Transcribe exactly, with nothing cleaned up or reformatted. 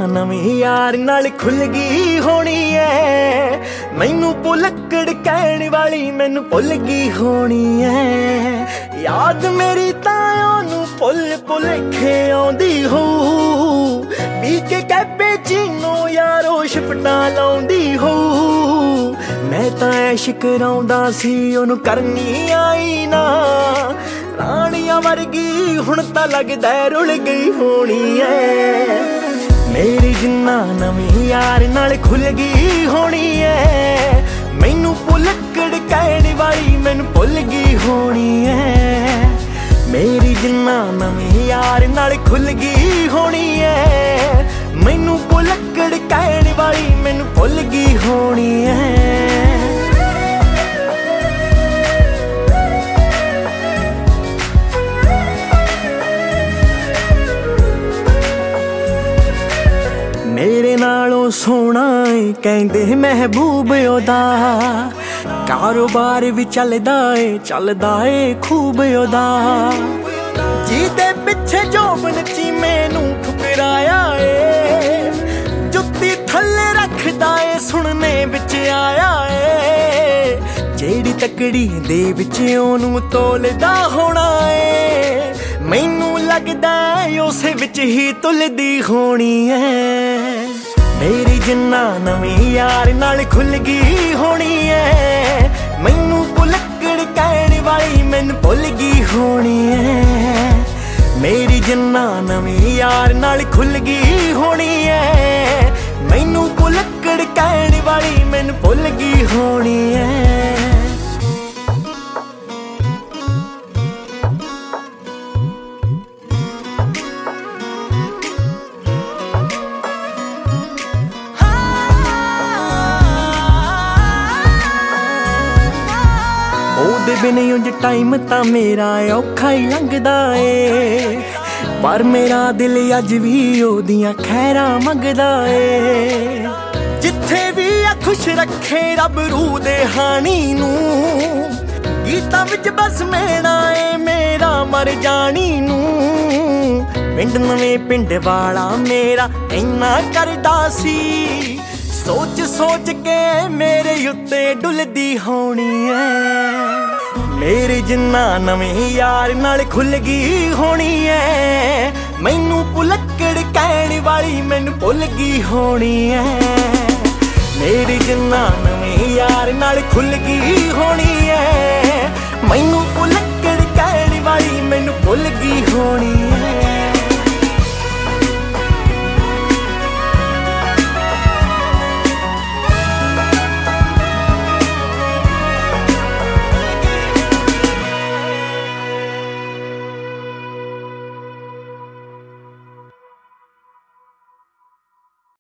ਨਵੇਂ ਯਾਰ ਨਾਲ ਖੁੱਲ ਗਈ ਹੋਣੀ ਐ। ਮੈਨੂੰ ਭੁਲੱਕੜ ਕਹਿਣ ਵਾਲੀ ਮੈਨੂੰ ਭੁੱਲ ਗਈ ਹੋਣੀ ਐ। ਯਾਦ ਮੇਰੀ ਤਾਂ ਉਹਨੂੰ ਭੁੱਲ ਭੁਲੇਖੇ ਆਉਂਦੀ ਹੋਊ। ਪੀ ਕੇ ਕੈਪੇ ਚੀਨੋ ਯਾਰੋ ਸ਼ਿਫਟਾਂ ਲਾਉਂਦੀ ਹੋਊ। ਮੈਂ ਤਾਂ ਐਸ਼ ਕਰਾਉਂਦਾ ਸੀ ਉਹਨੂੰ ਕਰਨੀ ਆਈ ਨਾ। ਰਾਣੀਆਂ ਵਰਗੀ ਹੁਣ ਤਾਂ ਲੱਗਦਾ ਰੁਲ ਗਈ ਹੋਣੀ ਐ। ਮੇਰੀ ਜਿੰਨਾ ਨਵੇਂ ਯਾਰ ਨਾਲ ਖੁੱਲ ਗਈ ਹੋਣੀ ਐ। ਮੈਨੂੰ ਭੁਲੱਕੜ ਕਹਿਣ ਵਾਲੀ ਮੈਨੂੰ ਭੁੱਲ ਗਈ ਹੋਣੀ ਐ। ਮੇਰੀ ਜਿੰਨਾ ਨਵੇਂ ਯਾਰ ਨਾਲ ਖੁੱਲ ਗਈ ਹੋਣੀ ਐ। ਮੈਨੂੰ ਭੁਲੱਕੜ ਕਹਿਣ ਵਾਲੀ ਮੈਨੂੰ ਭੁੱਲ ਗਈ ਹੋਣੀ ਐ। ਮੇਰੇ ਨਾਲੋਂ ਸੋਹਣਾ ਏ ਕਹਿੰਦੇ ਮਹਿਬੂਬ ਉਹਦਾ। ਕਾਰੋਬਾਰ ਵੀ ਚੱਲਦਾ ਏ ਚੱਲਦਾ ਏ ਖੂਬ ਉਹਦਾ। ਜਿਹਦੇ ਪਿੱਛੇ ਜੋਬਨ ਚੀਮੇ ਨੂੰ ਠੁਕਰਾਇਆ ਏ। ਜੁੱਤੀ ਥੱਲੇ ਰੱਖਦਾ ਏ ਸੁਣਨੇ ਵਿੱਚ ਆਇਆ ਏ। ਜਿਹੜੀ ਤਕੜੀ ਦੇ ਵਿੱਚ ਉਹਨੂੰ ਤੋਲਦਾ ਹੋਣਾ ਏ। ਮੈਨੂੰ ਲੱਗਦਾ ਉਸੇ ਵਿੱਚ ਹੀ ਤੁਲਦੀ ਹੋਣੀ ਐ। ਮੇਰੀ ਜਿੰਨਾ ਨਵੇਂ ਯਾਰ ਨਾਲ ਖੁੱਲ ਗਈ ਹੋਣੀ ਐ। ਮੈਨੂੰ ਭੁਲੱਕੜ ਕਹਿਣ ਵਾਲੀ ਮੈਨੂੰ ਭੁੱਲ ਗਈ ਹੋਣੀ ਐ। ਮੇਰੀ ਜਿੰਨਾ ਨਵੇਂ ਯਾਰ ਨਾਲ ਖੁੱਲ ਗਈ ਹੋਣੀ ਐ। ਮੈਨੂੰ ਭੁਲੱਕੜ ਕਹਿਣ ਵਾਲੀ ਮੈਨੂੰ ਭੁੱਲ ਗਈ ਹੋਣੀ ਐ। ਉਹਦੇ ਬਿਨ ਉਂਝ ਟਾਈਮ ਤਾਂ ਮੇਰਾ ਔਖਾ ਹੀ ਲੰਘਦਾ ਏ। ਪਰ ਮੇਰਾ ਦਿਲ ਅੱਜ ਵੀ ਉਹਦੀਆਂ ਖੈਰਾਂ ਮੰਗਦਾ ਏ। ਜਿੱਥੇ ਵੀ ਆ ਖੁਸ਼ ਰੱਖੇ ਰੱਬ ਰੂਹ ਦੇ ਹਾਣੀ ਨੂੰ। ਗੀਤਾਂ ਵਿੱਚ ਬਸ ਮੇਣਾ ਏ ਮੇਰਾ ਮਰ ਜਾਣੀ ਨੂੰ। ਪਿੰਡ ਨਵੇਂ ਪਿੰਡ ਵਾਲਾ ਮੇਰਾ ਇੰਨਾ ਕਰਦਾ ਸੀ। ਸੋਚ ਸੋਚ ਕੇ ਮੇਰੇ ਉੱਤੇ ਡੁੱਲਦੀ ਹੋਣੀ ਐ। ਮੇਰੇ ਜਿੰਨਾ ਨਵੇਂ ਯਾਰ ਨਾਲ ਖੁੱਲ ਗਈ ਹੋਣੀ ਐ। ਮੈਨੂੰ ਭੁਲੱਕੜ ਕਹਿਣ ਵਾਲੀ ਮੈਨੂੰ ਭੁੱਲ ਗਈ ਹੋਣੀ ਐ। ਮੇਰੇ ਜਿੰਨਾ ਨਵੇਂ ਯਾਰ ਨਾਲ ਖੁੱਲ ਗਈ ਹੋਣੀ ਐ। ਮੈਨੂੰ ਭੁੱਲ